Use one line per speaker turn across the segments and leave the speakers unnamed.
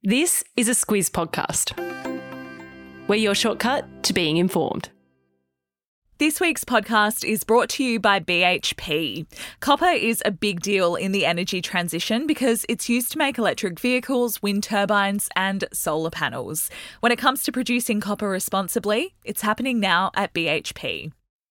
This is a Squiz podcast. We're your shortcut to being informed.
This week's podcast is brought to you by BHP. Copper is a big deal in the energy transition because it's used to make electric vehicles, wind turbines and solar panels. When it comes to producing copper responsibly, it's happening now at BHP.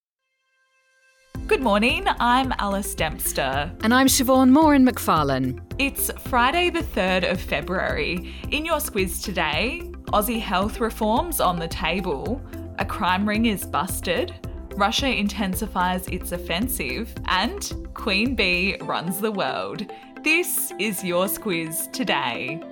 Good morning, I'm Alice Dempster.
And I'm Siobhan Moran-McFarlane.
It's Friday the 3rd of February. In your Squiz today, Aussie health reforms on the table, a crime ring is busted, Russia intensifies its offensive, and Queen Bee runs the world. This is your Squiz today.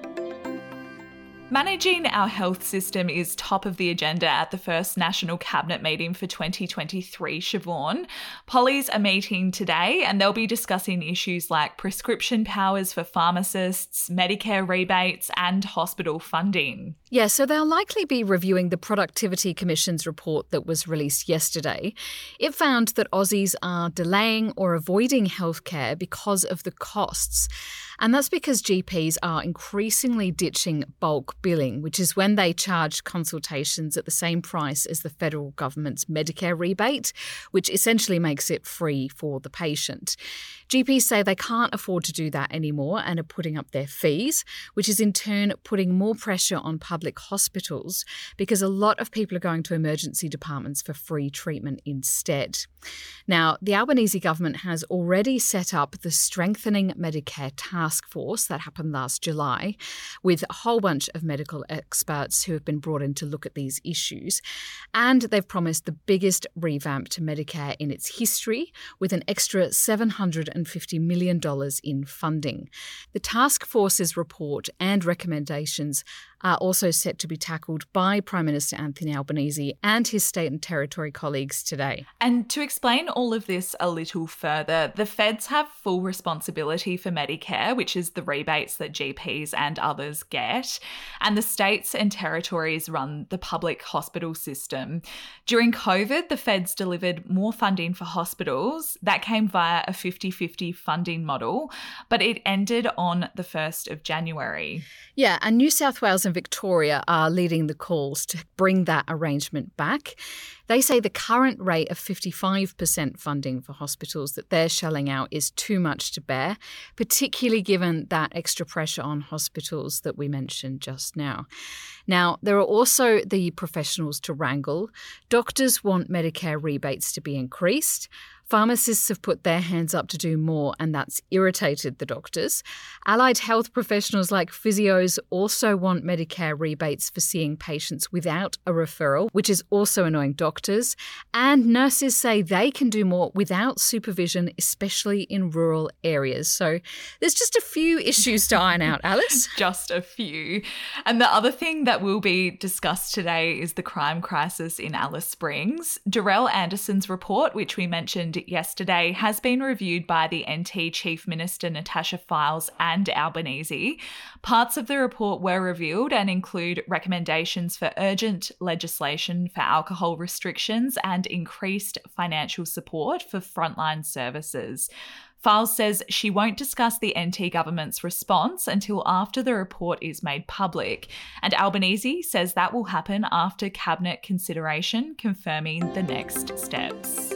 Managing our health system is top of the agenda at the first National Cabinet meeting for 2023, Siobhan. Pollies are meeting today and they'll be discussing issues like prescription powers for pharmacists, Medicare rebates and hospital funding.
Yeah, so they'll likely be reviewing the Productivity Commission's report that was released yesterday. It found that Aussies are delaying or avoiding healthcare because of the costs. And that's because GPs are increasingly ditching bulk billing, which is when they charge consultations at the same price as the federal government's Medicare rebate, which essentially makes it free for the patient. GPs say they can't afford to do that anymore and are putting up their fees, which is in turn putting more pressure on public hospitals because a lot of people are going to emergency departments for free treatment instead. Now, the Albanese government has already set up the Strengthening Medicare Task Force that happened last July with a whole bunch of medical experts who have been brought in to look at these issues. And they've promised the biggest revamp to Medicare in its history with an extra $750 million in funding. The task force's report and recommendations are also set to be tackled by Prime Minister Anthony Albanese and his state and territory colleagues today.
And to explain all of this a little further, the feds have full responsibility for Medicare, which is the rebates that GPs and others get, and the states and territories run the public hospital system. During COVID, the feds delivered more funding for hospitals. That came via a 50-50 funding model, but it ended on the 1st of January.
Yeah, and New South Wales and Victoria are leading the calls to bring that arrangement back. They say the current rate of 55% funding for hospitals that they're shelling out is too much to bear, particularly given that extra pressure on hospitals that we mentioned just now. Now, there are also the professionals to wrangle. Doctors want Medicare rebates to be increased. Pharmacists have put their hands up to do more, and that's irritated the doctors. Allied health professionals like physios also want Medicare rebates for seeing patients without a referral, which is also annoying doctors. And nurses say they can do more without supervision, especially in rural areas. So there's just a few issues to iron out, Alice.
Just a few. And the other thing that will be discussed today is the crime crisis in Alice Springs. Darrell Anderson's report, which we mentioned yesterday, has been reviewed by the NT Chief Minister Natasha Fyles and Albanese. Parts of the report were revealed and include recommendations for urgent legislation for alcohol restrictions and increased financial support for frontline services. Fyles says she won't discuss the NT government's response until after the report is made public, and Albanese says that will happen after cabinet consideration confirming the next steps.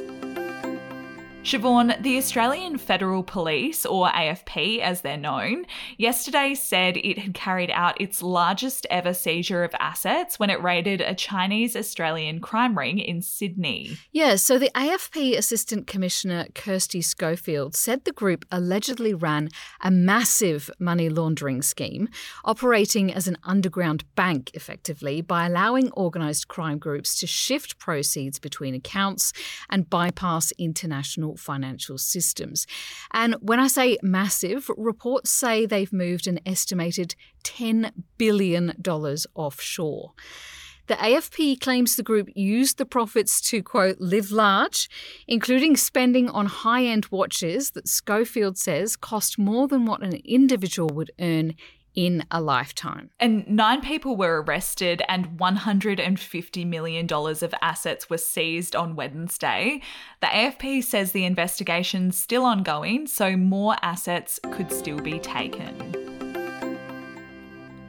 Siobhan, the Australian Federal Police, or AFP as they're known, yesterday said it had carried out its largest ever seizure of assets when it raided a Chinese-Australian crime ring in Sydney.
Yeah, so the AFP Assistant Commissioner Kirsty Schofield said the group allegedly ran a massive money laundering scheme, operating as an underground bank effectively by allowing organised crime groups to shift proceeds between accounts and bypass international financial systems. And when I say massive, reports say they've moved an estimated $10 billion offshore. The AFP claims the group used the profits to, quote, live large, including spending on high-end watches that Schofield says cost more than what an individual would earn in a lifetime.
And 9 people were arrested and $150 million of assets were seized on Wednesday. The AFP says the investigation's still ongoing, so more assets could still be taken.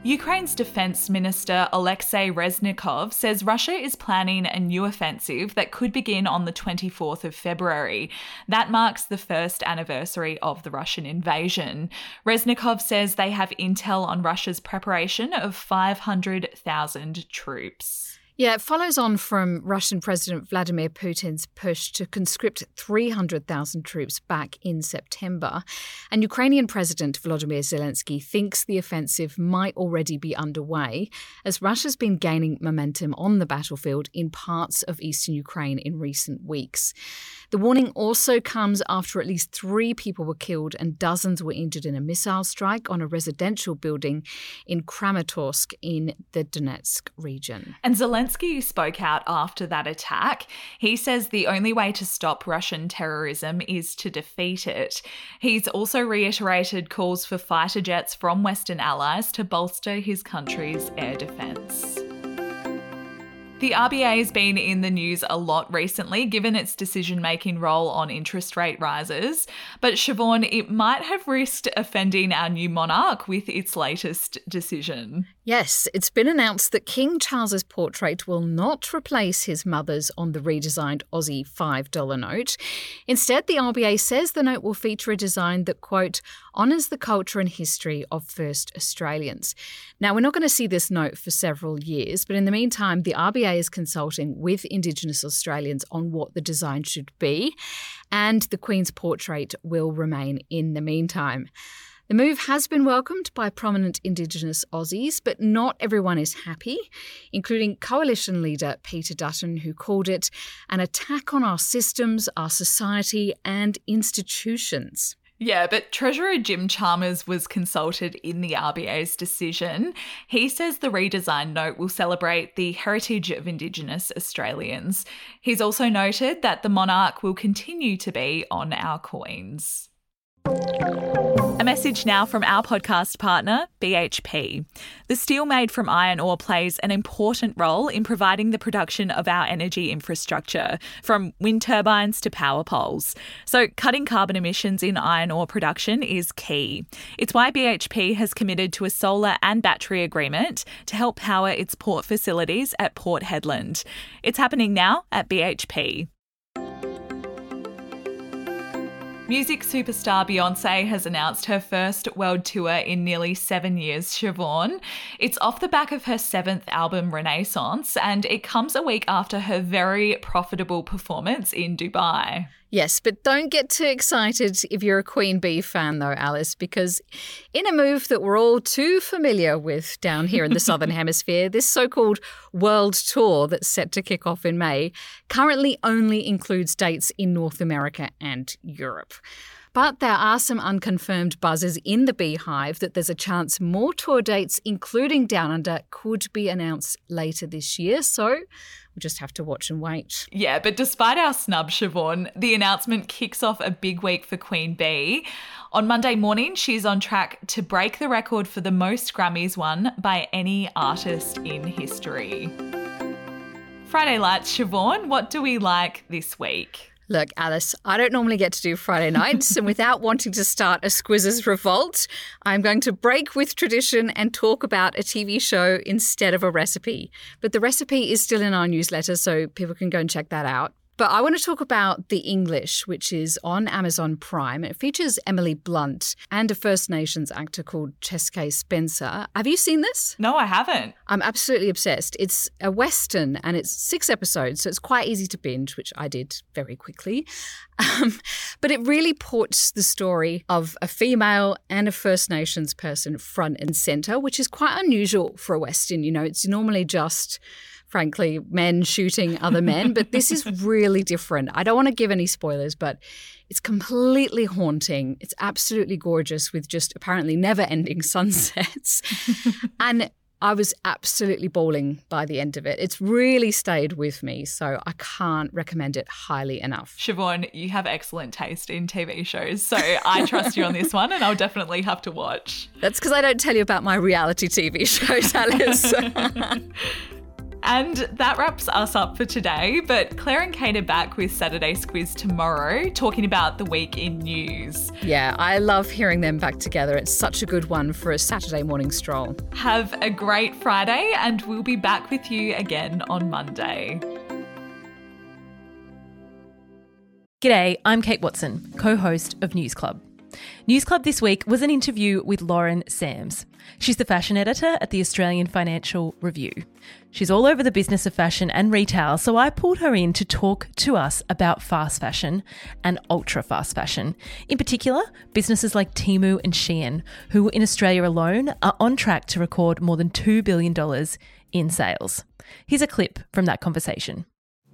Ukraine's Defense Minister Alexei Reznikov says Russia is planning a new offensive that could begin on the 24th of February. That marks the first anniversary of the Russian invasion. Reznikov says they have intel on Russia's preparation of 500,000 troops.
Yeah, it follows on from Russian President Vladimir Putin's push to conscript 300,000 troops back in September. And Ukrainian President Volodymyr Zelensky thinks the offensive might already be underway, as Russia's been gaining momentum on the battlefield in parts of eastern Ukraine in recent weeks. The warning also comes after at least 3 people were killed and dozens were injured in a missile strike on a residential building in Kramatorsk in the Donetsk region.
And Zelensky spoke out after that attack. He says the only way to stop Russian terrorism is to defeat it. He's also reiterated calls for fighter jets from Western allies to bolster his country's air defence. The RBA has been in the news a lot recently, given its decision-making role on interest rate rises. But Siobhan, it might have risked offending our new monarch with its latest decision.
Yes, it's been announced that King Charles's portrait will not replace his mother's on the redesigned Aussie $5 note. Instead, the RBA says the note will feature a design that, quote, honours the culture and history of first Australians. Now, we're not going to see this note for several years, but in the meantime, the RBA is consulting with Indigenous Australians on what the design should be, and the Queen's portrait will remain in the meantime. The move has been welcomed by prominent Indigenous Aussies, but not everyone is happy, including Coalition leader Peter Dutton, who called it an attack on our systems, our society and institutions.
Yeah, but Treasurer Jim Chalmers was consulted in the RBA's decision. He says the redesigned note will celebrate the heritage of Indigenous Australians. He's also noted that the monarch will continue to be on our coins. A message now from our podcast partner, BHP. The steel made from iron ore plays an important role in providing the production of our energy infrastructure, from wind turbines to power poles. So cutting carbon emissions in iron ore production is key. It's why BHP has committed to a solar and battery agreement to help power its port facilities at Port Hedland. It's happening now at BHP. Music superstar Beyoncé has announced her first world tour in nearly 7 years, Siobhan. It's off the back of her 7th album, Renaissance, and it comes a week after her very profitable performance in Dubai.
Yes, but don't get too excited if you're a Queen Bee fan, though, Alice, because in a move that we're all too familiar with down here in the Southern Hemisphere, this so-called world tour that's set to kick off in May currently only includes dates in North America and Europe. But there are some unconfirmed buzzes in the Beehive that there's a chance more tour dates, including Down Under, could be announced later this year. So we'll just have to watch and wait.
Yeah, but despite our snub, Siobhan, the announcement kicks off a big week for Queen Bee. On Monday morning, she's on track to break the record for the most Grammys won by any artist in history. Friday Lights, Siobhan, what do we like this week?
Look, Alice, I don't normally get to do Friday nights, and without wanting to start a Squizzes revolt, I'm going to break with tradition and talk about a TV show instead of a recipe. But the recipe is still in our newsletter, so people can go and check that out. But I want to talk about The English, which is on Amazon Prime. It features Emily Blunt and a First Nations actor called Cheske Spencer. Have you seen this?
No, I haven't.
I'm absolutely obsessed. It's a Western and it's 6 episodes, so it's quite easy to binge, which I did very quickly. But it really puts the story of a female and a First Nations person front and centre, which is quite unusual for a Western. You know, it's normally just, frankly, men shooting other men, but this is really different. I don't want to give any spoilers, but it's completely haunting. It's absolutely gorgeous with just apparently never-ending sunsets. And I was absolutely bawling by the end of it. It's really stayed with me, so I can't recommend it highly enough.
Siobhan, you have excellent taste in TV shows, so I trust you on this one and I'll definitely have to watch.
That's because I don't tell you about my reality TV shows, Alice.
And that wraps us up for today. But Claire and Kate are back with Saturday's quiz tomorrow, talking about the week in news.
Yeah, I love hearing them back together. It's such a good one for a Saturday morning stroll.
Have a great Friday, and we'll be back with you again on Monday.
G'day, I'm Kate Watson, co-host of News Club. News Club this week was an interview with Lauren Sams. She's the fashion editor at the Australian Financial Review. She's all over the business of fashion and retail, so I pulled her in to talk to us about fast fashion and ultra fast fashion. In particular, businesses like Temu and Shein, who in Australia alone are on track to record more than $2 billion in sales. Here's a clip from that conversation.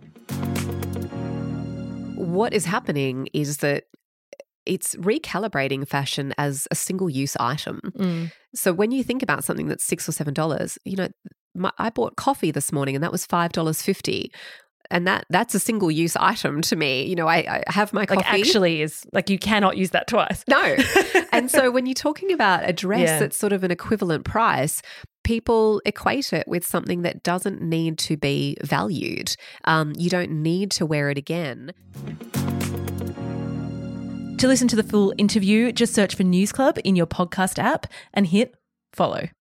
What is happening is that it's recalibrating fashion as a single-use item. So when you think about something that's $6 or $7, I bought coffee this morning and that was $5.50. And that's a single-use item to me. I have my coffee.
Like actually is, like you cannot use that twice.
No. And so when you're talking about a dress that's sort of an equivalent price, people equate it with something that doesn't need to be valued. You don't need to wear it again.
To listen to the full interview, just search for News Club in your podcast app and hit follow.